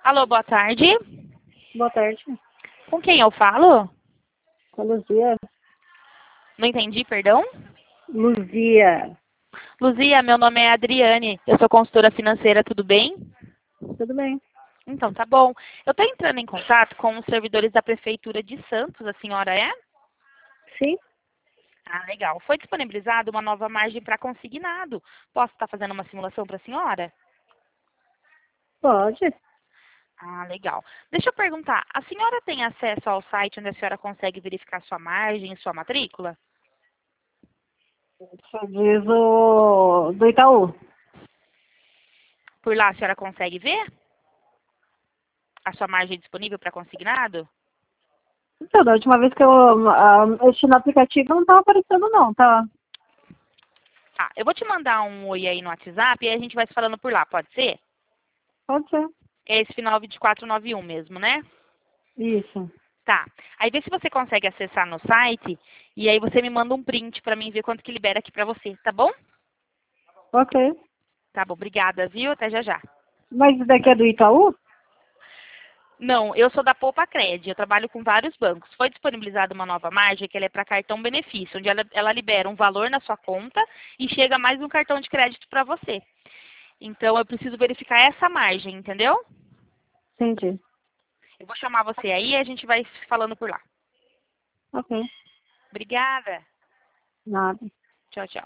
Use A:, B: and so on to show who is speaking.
A: Alô, boa tarde.
B: Boa tarde.
A: Com quem eu falo?
B: Com a Luzia.
A: Não entendi, perdão.
B: Luzia.
A: Luzia, meu nome é Adriane. Eu sou consultora financeira, tudo bem?
B: Tudo bem?
A: Então, tá bom. Eu estou entrando em contato com os servidores da Prefeitura de Santos, a senhora é?
B: Sim,
A: Ah, legal. Foi disponibilizada uma nova margem para consignado. Posso estar fazendo uma simulação para a senhora?
B: pode.
A: Ah, legal. Deixa eu perguntar, a senhora tem acesso ao site onde a senhora consegue verificar sua margem e sua matrícula?
B: Você diz o do Itaú.
A: Por lá a senhora consegue ver a sua margem disponível para consignado?
B: Então, da última vez que eu mexi no aplicativo não estava aparecendo não, tá?
A: Ah, eu vou te mandar um oi aí no WhatsApp e aí a gente vai se falando por lá, pode ser?
B: Pode ser.
A: É esse final 2491 mesmo, né?
B: Isso.
A: Tá. Aí vê se você consegue acessar no site e aí você me manda um print pra mim ver quanto que libera aqui pra você, tá bom?
B: Ok.
A: Tá bom, obrigada, viu? Até já já.
B: Mas isso daqui é do Itaú?
A: Não, eu sou da Poupa Cred, eu trabalho com vários bancos. Foi disponibilizada uma nova margem que ela é para cartão benefício, onde ela libera um valor na sua conta e chega mais um cartão de crédito para você. Então eu preciso verificar essa margem, entendeu?
B: Entendi.
A: Eu vou chamar você aí e a gente vai se falando por lá.
B: Ok.
A: Obrigada.
B: Nada.
A: Tchau, tchau.